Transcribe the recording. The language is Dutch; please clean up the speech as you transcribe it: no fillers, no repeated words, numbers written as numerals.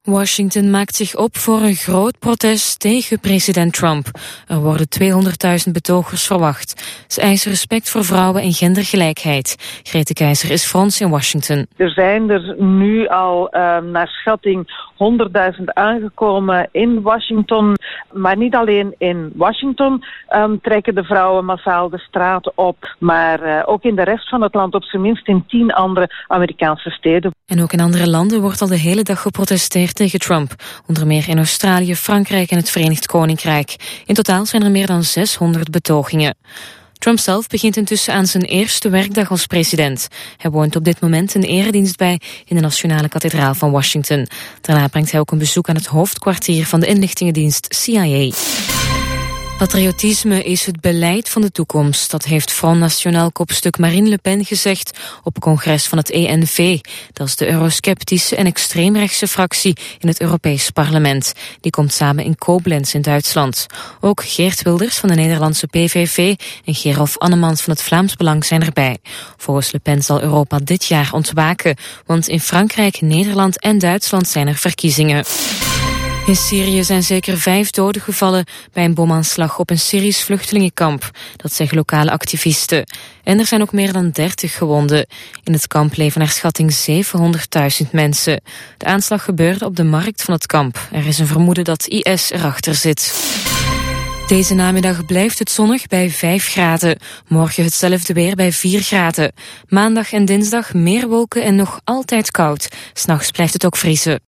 Washington maakt zich op voor een groot protest tegen president Trump. Er worden 200.000 betogers verwacht. Ze eisen respect voor vrouwen en gendergelijkheid. Grete Keizer is Frans in Washington. Er zijn er nu al naar schatting 100.000 aangekomen in Washington. Maar niet alleen in Washington trekken de vrouwen massaal de straat op. Maar ook in de rest van het land, op zijn minst in 10 andere Amerikaanse steden. En ook in andere landen wordt al de hele dag geprotesteerd tegen Trump. Onder meer in Australië, Frankrijk en het Verenigd Koninkrijk. In totaal zijn er meer dan 600 betogingen. Trump zelf begint intussen aan zijn eerste werkdag als president. Hij woont op dit moment een eredienst bij in de Nationale Kathedraal van Washington. Daarna brengt hij ook een bezoek aan het hoofdkwartier van de inlichtingendienst CIA. Patriotisme is het beleid van de toekomst. Dat heeft Front National kopstuk Marine Le Pen gezegd op een congres van het ENV. Dat is de eurosceptische en extreemrechtse fractie in het Europees Parlement. Die komt samen in Koblenz in Duitsland. Ook Geert Wilders van de Nederlandse PVV en Gerolf Annemans van het Vlaams Belang zijn erbij. Volgens Le Pen zal Europa dit jaar ontwaken, want in Frankrijk, Nederland en Duitsland zijn er verkiezingen. In Syrië zijn zeker 5 doden gevallen bij een bomaanslag op een Syrisch vluchtelingenkamp. Dat zeggen lokale activisten. En er zijn ook meer dan 30 gewonden. In het kamp leven naar schatting 700.000 mensen. De aanslag gebeurde op de markt van het kamp. Er is een vermoeden dat IS erachter zit. Deze namiddag blijft het zonnig bij 5 graden. Morgen hetzelfde weer bij 4 graden. Maandag en dinsdag meer wolken en nog altijd koud. 's Nachts blijft het ook vriezen.